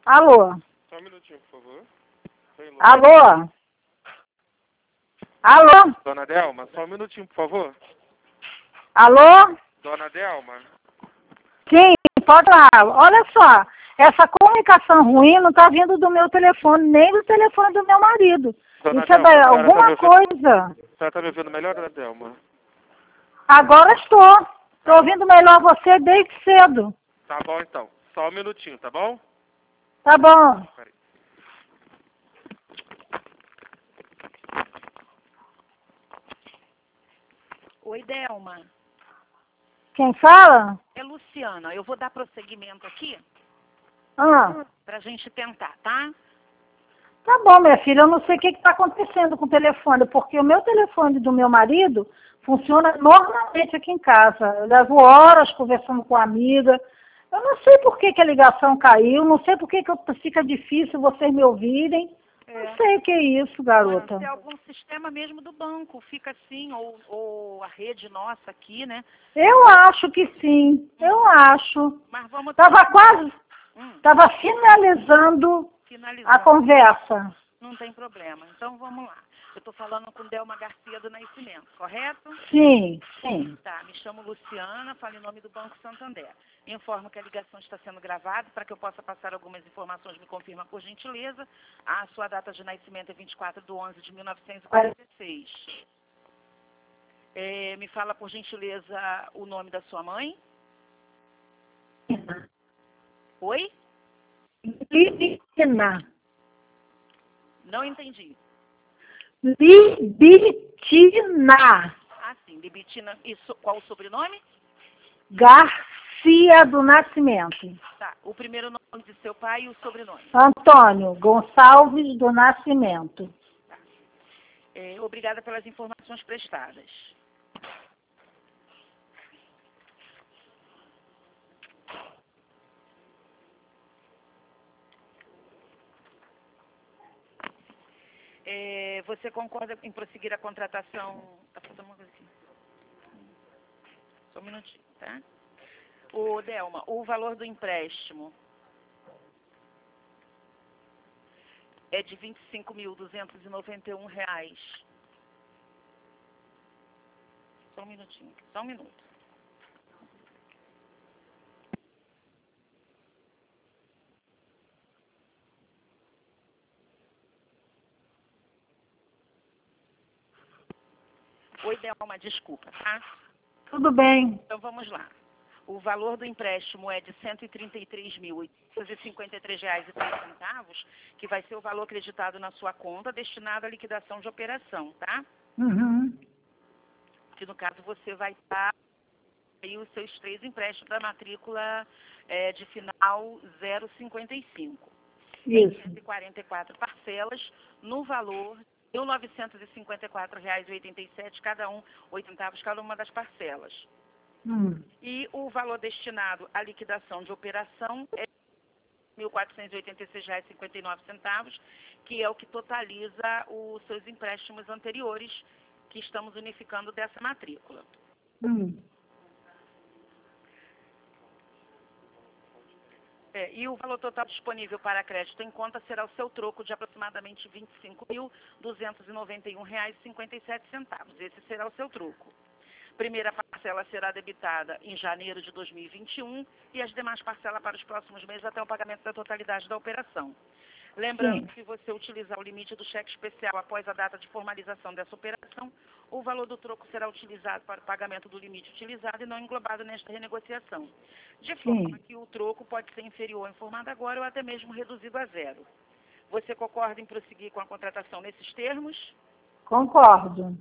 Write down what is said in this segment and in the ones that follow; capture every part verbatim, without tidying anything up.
Alô? Só um minutinho, por favor. Oi, Lu. Alô? Alô? Dona Delma, só um minutinho, por favor. Alô? Dona Delma. Sim, pode lá. Olha só, essa comunicação ruim não está vindo do meu telefone, nem do telefone do meu marido. Dona Isso é Delma, da- a senhora tá me alguma ouvindo? coisa. A senhora tá me ouvindo melhor, Dona Delma? Agora estou. Estou ouvindo melhor você desde cedo. Tá bom, então. Só um minutinho, tá bom? Tá bom. Peraí. Oi, Delma. Quem fala? É Luciana. Eu vou dar prosseguimento aqui Ah, pra gente tentar, tá? tá bom, minha filha. Eu não sei o que está acontecendo com o telefone, porque o meu telefone do meu marido funciona normalmente aqui em casa. Eu levo horas conversando com a amiga. Eu não sei por que, que a ligação caiu, não sei por que, que eu- fica difícil vocês me ouvirem. É. Não sei o que é isso, garota. Pode ser algum sistema mesmo do banco. Fica assim, ou, ou a rede nossa aqui, né? Eu acho que sim, eu acho. Mas vamos Estava quase, Hum, estava finalizando a finalizando. conversa. Não tem problema. Então vamos lá. Eu estou falando com Delma Garcia do Nascimento, correto? Sim, sim. Tá, me chamo Luciana, falo em nome do Banco Santander. Informo que a ligação está sendo gravada. Para que eu possa passar algumas informações, me confirma por gentileza. A sua data de nascimento é vinte e quatro de onze de mil novecentos e quarenta e seis. É, me fala por gentileza o nome da sua mãe. Oi? Libitina. Não entendi. Libitina. Ah, sim, Libitina. E so, qual o sobrenome? Garcia do Nascimento. Tá, o primeiro nome de seu pai e o sobrenome. Antônio Gonçalves do Nascimento. É, obrigada pelas informações prestadas. É, você concorda em prosseguir a contratação? Tá faltando uma coisa aqui. Só um minutinho, tá? O Delma, o valor do empréstimo é de vinte e cinco mil duzentos e noventa e um reais. Só um minutinho, só um minuto. Oi, Delma, desculpa, tá? Tudo bem. Então vamos lá. O valor do empréstimo é de cento e trinta e três mil oitocentos e cinquenta e três reais e três centavos, que vai ser o valor acreditado na sua conta destinado à liquidação de operação, tá? Uhum. Que no caso você vai estar aí os seus três empréstimos da matrícula é, de final zero cinquenta e cinco. Em Isso. cento e quarenta e quatro parcelas, no valor de mil novecentos e cinquenta e quatro reais e oitenta e sete, cada um, oito centavos cada uma das parcelas. Hum. E o valor destinado à liquidação de operação é mil quatrocentos e oitenta e seis reais e cinquenta e nove centavos, que é o que totaliza os seus empréstimos anteriores, que estamos unificando dessa matrícula. Hum. É, e o valor total disponível para crédito em conta será o seu troco de aproximadamente vinte e cinco mil duzentos e noventa e um reais e cinquenta e sete centavos. Esse será o seu troco. Primeira parcela será debitada em janeiro de dois mil e vinte e um e as demais parcelas para os próximos meses até o pagamento da totalidade da operação. Lembrando Sim. que se você utilizar o limite do cheque especial após a data de formalização dessa operação, o valor do troco será utilizado para o pagamento do limite utilizado e não englobado nesta renegociação. De forma Sim. que o troco pode ser inferior ao informado agora ou até mesmo reduzido a zero. Você concorda em prosseguir com a contratação nesses termos? Concordo.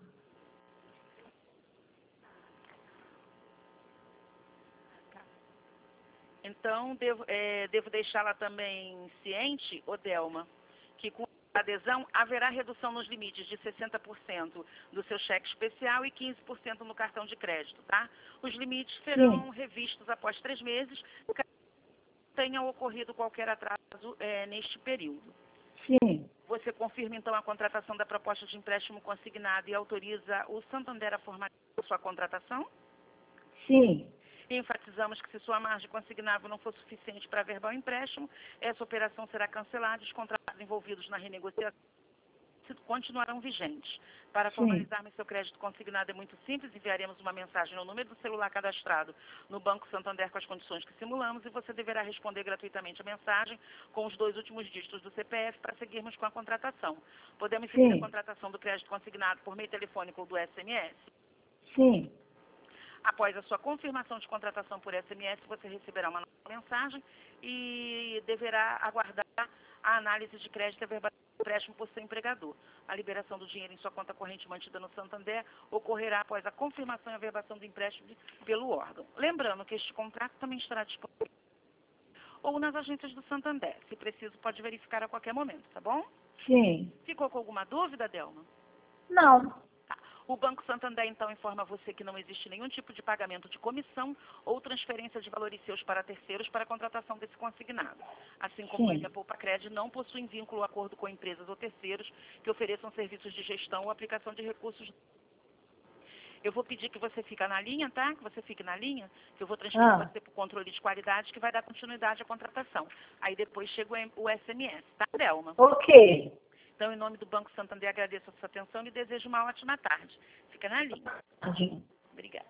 Então, devo, é, devo deixá-la também ciente, ô Delma, que com a adesão haverá redução nos limites de sessenta por cento do seu cheque especial e quinze por cento no cartão de crédito, tá? Os limites serão Sim. revistos após três meses, caso tenha ocorrido qualquer atraso é, neste período. Sim. Você confirma, então, a contratação da proposta de empréstimo consignado e autoriza o Santander a formalizar sua contratação? Sim. E enfatizamos que se sua margem consignável não for suficiente para verbal empréstimo, essa operação será cancelada e os contratos envolvidos na renegociação continuarão vigentes. Para Sim. formalizarmos seu crédito consignado é muito simples, enviaremos uma mensagem no número do celular cadastrado no Banco Santander com as condições que simulamos e você deverá responder gratuitamente a mensagem com os dois últimos dígitos do C P F para seguirmos com a contratação. Podemos seguir Sim. a contratação do crédito consignado por meio telefônico ou do S M S? Sim. Após a sua confirmação de contratação por S M S, você receberá uma nova mensagem e deverá aguardar a análise de crédito e verbal empréstimo por seu empregador. A liberação do dinheiro em sua conta corrente mantida no Santander ocorrerá após a confirmação e averbação do empréstimo pelo órgão. Lembrando que este contrato também estará disponível ou nas agências do Santander. Se preciso, pode verificar a qualquer momento, tá bom? Sim. Ficou com alguma dúvida, Delma? Não. Tá. O Banco Santander, então, informa a você que não existe nenhum tipo de pagamento de comissão ou transferência de valores seus para terceiros para a contratação desse consignado. Assim como Sim. ele, a Poupacred não possui vínculo ou acordo com empresas ou terceiros que ofereçam serviços de gestão ou aplicação de recursos. Eu vou pedir que você fique na linha, tá? Que você fique na linha, que eu vou transferir Ah. você para o controle de qualidade, que vai dar continuidade à contratação. Aí depois chega o S M S, tá, Delma? Ok. Então, em nome do Banco Santander, agradeço a sua atenção e desejo uma ótima tarde. Fica na linha. Sim. Obrigada.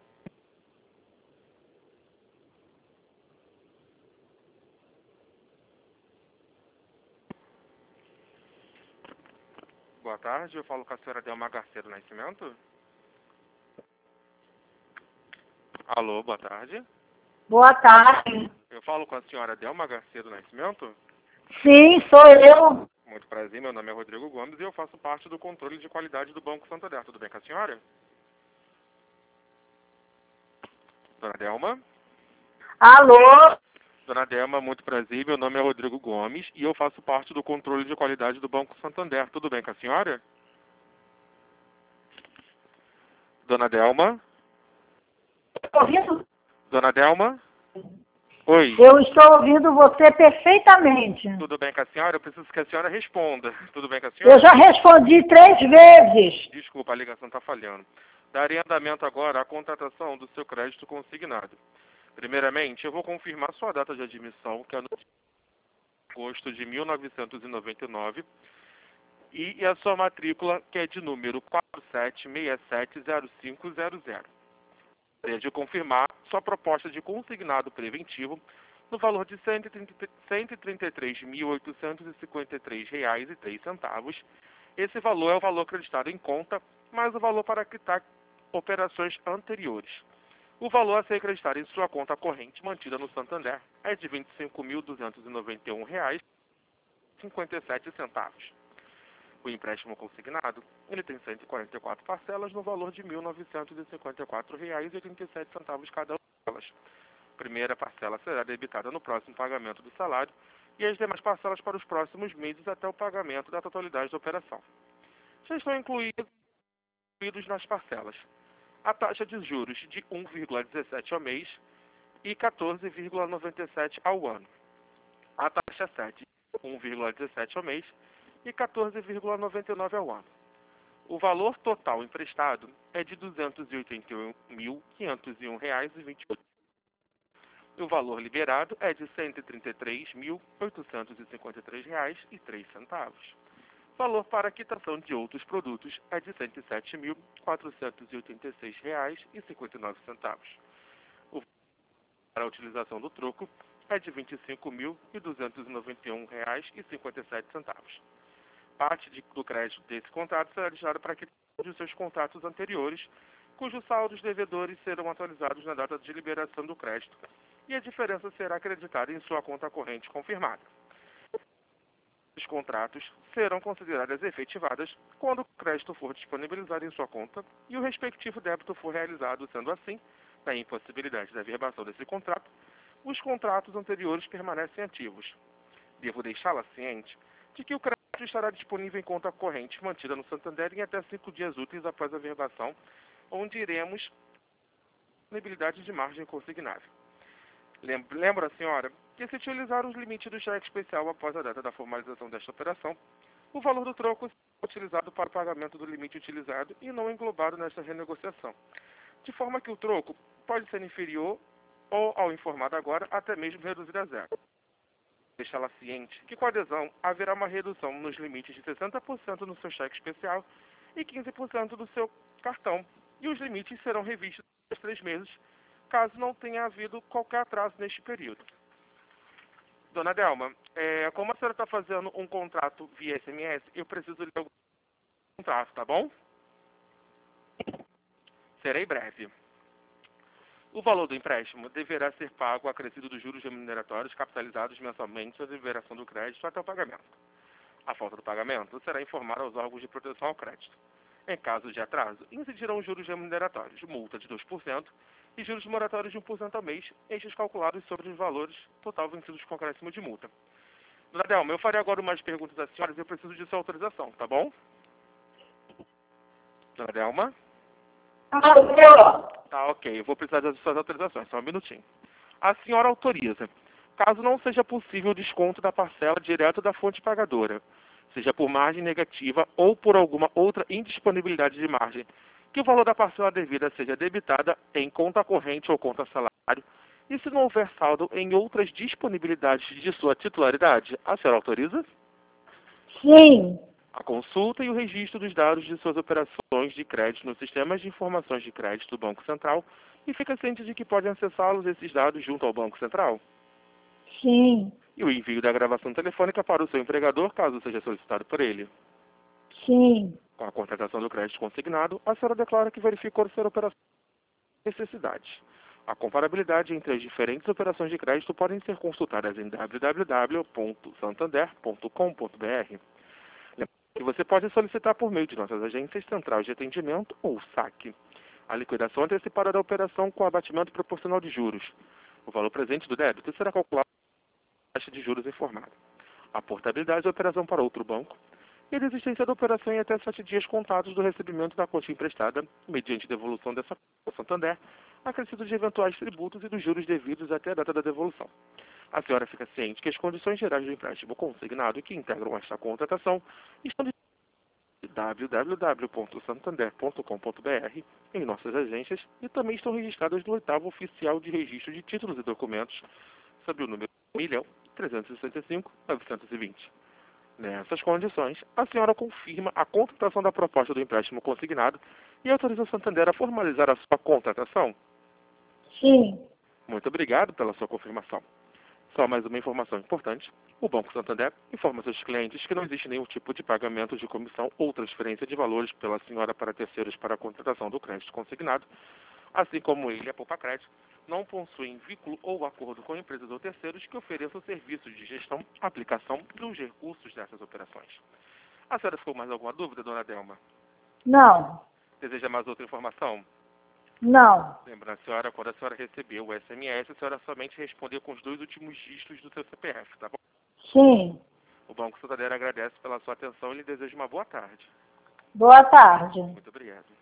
Boa tarde, eu falo com a senhora Delma Garceiro Nascimento. Alô, boa tarde. Boa tarde. Eu falo com a senhora Delma Garceiro Nascimento. Sim, sou eu. Muito prazer, meu nome é Rodrigo Gomes e eu faço parte do controle de qualidade do Banco Santander. Tudo bem com a senhora? Dona Delma? Alô? Dona Delma, muito prazer, meu nome é Rodrigo Gomes e eu faço parte do controle de qualidade do Banco Santander. Tudo bem com a senhora? Dona Delma? Ouvindo? Dona Delma? Oi. Eu estou ouvindo você perfeitamente. Tudo bem com a senhora? Eu preciso que a senhora responda. Tudo bem com a senhora? Eu já respondi três vezes. Desculpa, a ligação está falhando. Darei andamento agora à contratação do seu crédito consignado. Primeiramente, eu vou confirmar sua data de admissão, que é no agosto de mil novecentos e noventa e nove, e a sua matrícula, que é de número quatro sete seis sete zero cinco zero zero. Gostaria de confirmar sua proposta de consignado preventivo no valor de cento e trinta e três mil oitocentos e cinquenta e três reais e três centavos. Esse valor é o valor acreditado em conta, mais o valor para quitar operações anteriores. O valor a ser acreditado em sua conta corrente mantida no Santander é de vinte e cinco mil duzentos e noventa e um reais e cinquenta e sete centavos. O empréstimo consignado, ele tem cento e quarenta e quatro parcelas no valor de mil novecentos e cinquenta e quatro reais e trinta e sete centavos cada uma delas. A primeira parcela será debitada no próximo pagamento do salário e as demais parcelas para os próximos meses até o pagamento da totalidade da operação. Já estão incluídos nas parcelas a taxa de juros de um vírgula dezessete ao mês e quatorze vírgula noventa e sete ao ano. A taxa sete, um vírgula dezessete ao mês e quatorze vírgula noventa e nove ao ano. O valor total emprestado é de duzentos e oitenta e um mil quinhentos e um reais e vinte e oito centavos. O valor liberado é de cento e trinta e três mil oitocentos e cinquenta e três reais e três centavos. O valor para quitação de outros produtos é de cento e sete mil quatrocentos e oitenta e seis reais e cinquenta e nove centavos. O valor para a utilização do troco é de vinte e cinco mil duzentos e noventa e um reais e cinquenta e sete centavos. Parte de, do crédito desse contrato será destinada para quitação de seus contratos anteriores, cujos saldos devedores serão atualizados na data de liberação do crédito e a diferença será acreditada em sua conta corrente confirmada. Os contratos serão consideradas efetivadas quando o crédito for disponibilizado em sua conta e o respectivo débito for realizado, sendo assim, na impossibilidade da averbação desse contrato, os contratos anteriores permanecem ativos. Devo deixá-la ciente de que o crédito estará disponível em conta corrente mantida no Santander em até cinco dias úteis após a averbação, onde iremos disponibilidade de margem consignável. Lembra a senhora que se utilizar os limites do cheque especial após a data da formalização desta operação, o valor do troco será utilizado para o pagamento do limite utilizado e não englobado nesta renegociação, de forma que o troco pode ser inferior ou, ao informado agora, até mesmo reduzida a zero. Deixá-la ciente que com a adesão haverá uma redução nos limites de sessenta por cento no seu cheque especial e quinze por cento do seu cartão, e os limites serão revistos por três meses, caso não tenha havido qualquer atraso neste período. Dona Delma, é, como a senhora está fazendo um contrato via S M S, eu preciso ler o contrato, tá bom? Serei breve. O valor do empréstimo deverá ser pago acrescido dos juros remuneratórios capitalizados mensalmente à deliberação do crédito até o pagamento. A falta do pagamento será informada aos órgãos de proteção ao crédito. Em caso de atraso, incidirão juros remuneratórios, multa de dois por cento e juros moratórios de um por cento ao mês, estes calculados sobre os valores total vencidos com acréscimo de multa. Dona Delma, eu farei agora umas perguntas às senhoras e eu preciso de sua autorização, tá bom? Dona Delma? Tá, ok. Eu vou precisar das suas autorizações, só um minutinho. A senhora autoriza, caso não seja possível o desconto da parcela direto da fonte pagadora, seja por margem negativa ou por alguma outra indisponibilidade de margem, que o valor da parcela devida seja debitada em conta corrente ou conta salário, e se não houver saldo em outras disponibilidades de sua titularidade, a senhora autoriza? Sim. A consulta e o registro dos dados de suas operações de crédito nos sistemas de informações de crédito do Banco Central e fica ciente de que pode acessá-los esses dados junto ao Banco Central? Sim. E o envio da gravação telefônica para o seu empregador, caso seja solicitado por ele? Sim. Com a contratação do crédito consignado, a senhora declara que verificou ser operação de necessidade. A comparabilidade entre as diferentes operações de crédito podem ser consultadas em w w w ponto santander ponto com ponto b r. Que você pode solicitar por meio de nossas agências Central de Atendimento ou SAC. A liquidação antecipada da operação com abatimento proporcional de juros. O valor presente do débito será calculado com a taxa de juros informada. A portabilidade da operação para outro banco e a desistência da operação em até sete dias contados do recebimento da quantia emprestada, mediante devolução dessa ao Santander, acrescido de eventuais tributos e dos juros devidos até a data da devolução. A senhora fica ciente que as condições gerais do empréstimo consignado que integram esta contratação estão de w w w ponto santander ponto com ponto b r em nossas agências e também estão registradas no oitavo Oficial de Registro de Títulos e Documentos, sob o número um milhão trezentos e sessenta e cinco mil novecentos e vinte. Nessas condições, a senhora confirma a contratação da proposta do empréstimo consignado e autoriza o Santander a formalizar a sua contratação? Sim. Muito obrigado pela sua confirmação. Só mais uma informação importante. O Banco Santander informa seus clientes que não existe nenhum tipo de pagamento de comissão ou transferência de valores pela senhora para terceiros para a contratação do crédito consignado, assim como ele, a Poupa Crédito, não possuem vínculo ou acordo com empresas ou terceiros que ofereçam serviços de gestão, aplicação dos recursos dessas operações. A senhora ficou mais alguma dúvida, dona Delma? Não. Deseja mais outra informação? Não. Lembrando, a senhora, quando a senhora recebeu o S M S, a senhora somente respondeu com os dois últimos dígitos do seu C P F, tá bom? Sim. O Banco Santander agradece pela sua atenção e lhe deseja uma boa tarde. Boa tarde. Muito obrigado.